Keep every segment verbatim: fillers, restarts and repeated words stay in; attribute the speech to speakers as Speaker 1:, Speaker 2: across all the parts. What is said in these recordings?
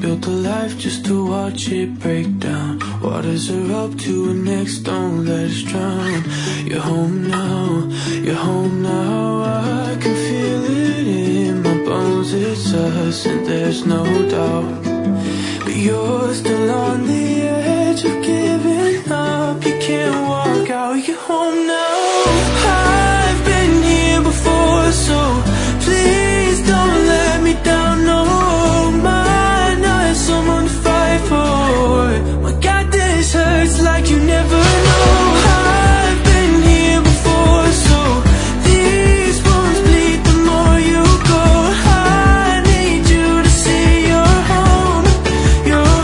Speaker 1: built a life just to watch it break down. Waters are up to our necks, don't let us drown. You're home now, you're home now. I can feel it in my bones, it's us and there's no doubt. But you're still on the edge of giving up. You can't walk out, you're home now. I've been here before, so please don't let me down, no. Mine, I have someone to fight for. My God, this hurts like you never know. I've been here before, so these wounds bleed the more you go. I need you to see you're home, you're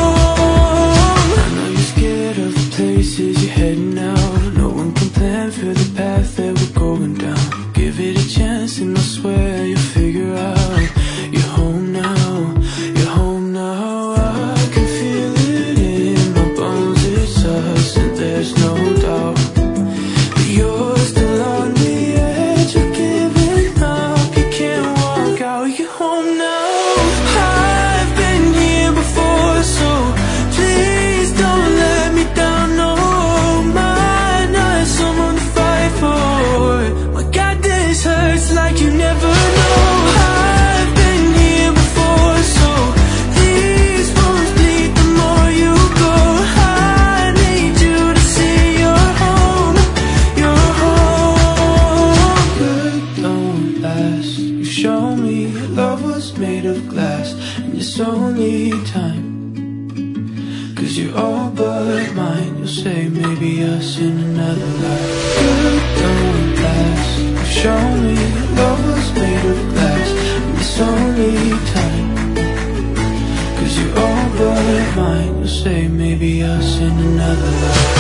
Speaker 1: home. I know you're scared of the places you're heading out. No one can plan for the path that we're going down. Give it a chance and I swear you'll figure out. You're home now, you're home now. I can feel it in my bones, it's us and there's no doubt. But you're still on the edge of giving up. You can't walk out, you're home now. I've been here before, so please don't let me down, no. Mine, I have someone to fight for. My God, this hurts like you never know. I've been here before, so these wounds bleed the more you go. I need you to see you're home, you're home. Good don't last. You show me love was made of glass, and it's only time. Cause you're all but mine. You'll say maybe us in another life. Good don't last. You show me love was made of glass, and it's only time. Cause you're all but mine. You'll say maybe us in another life.